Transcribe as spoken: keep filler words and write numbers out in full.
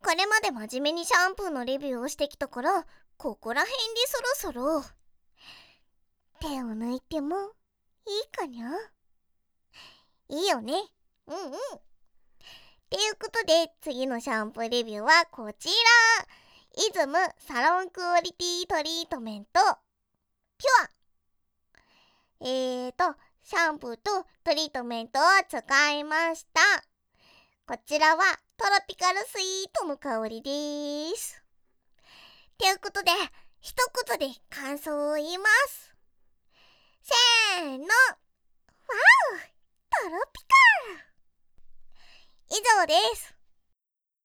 これまで真面目にシャンプーのレビューをしてきたから、ここら辺でそろそろ手を抜いてもいいかにゃ。いいよね。うんうん。ということで、次のシャンプーレビューはこちら。イズムサロンクオリティトリートメントピュア。えーとシャンプーとトリートメントを使いました。こちらはトロピカルスイートの香りです。ということで、一言で感想を言います。せーの、わお、トロピカル。以上です。